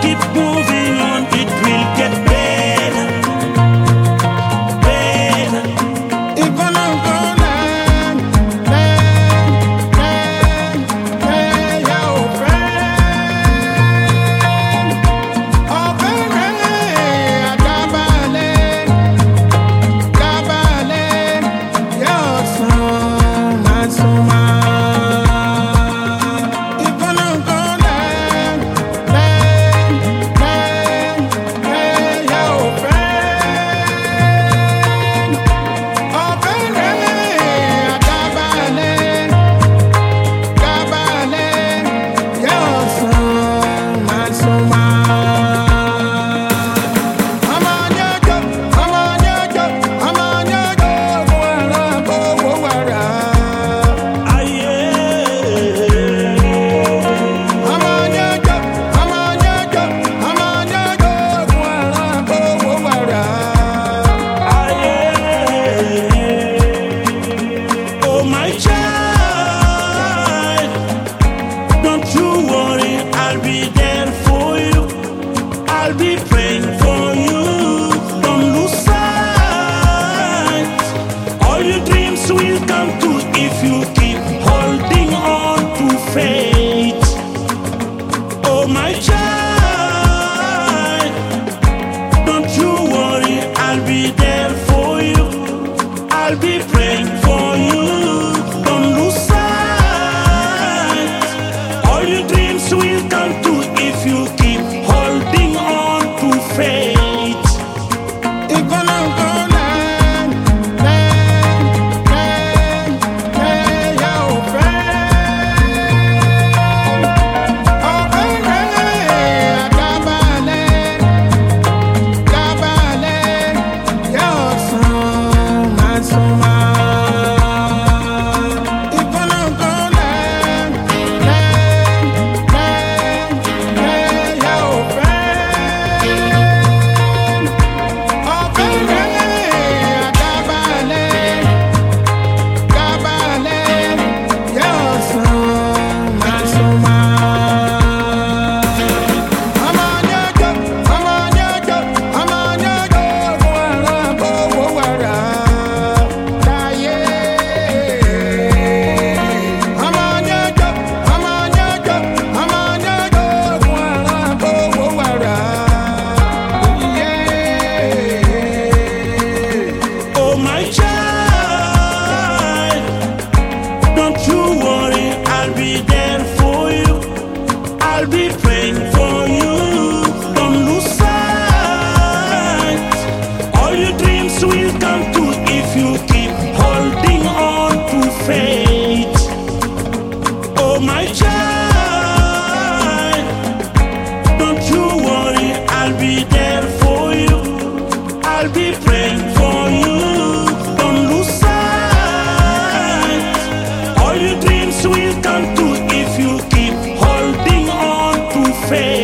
keep moving on, it will get better, better. It gonna go down, your friend. Oh, baby, Dabale, your son, my son. It gonna go down, your friend. Oh, baby, Dabale, your son, my son. I'm on your job, I'm on your job, I'm on your job. Ah, yeah. I'm on your job, I'm on your job, I'm on your job. Ah, yeah. Oh, my child, don't you worry, I'll be there for you. I'll be praying for you. Don't lose sight. All your dreams will come true if you keep holding on to faith. Oh, my child, don't you worry, I'll be there for you. I'll be praying for you. Don't lose sight. All your dreams will come true if you keep holding on to faith. It gonna go down, your friend. Oh, baby, Dabale, your son, my son. It gonna go down, your friend. Oh, baby, Dabale, your son, my son. I'm on your job, I'm on your job, I'm on your job. I'm on your job, I'm on your job, I'm on your job. Yeah. Oh, my child, don't you worry, I'll be there for you. I'll be praying for you. Don't lose sight. All your dreams will come true if you keep holding on to faith. Oh, my child, don't you worry, I'll be there for you. I'll be praying for you. Don't lose sight. All your dreams will come true if you keep holding on to faith.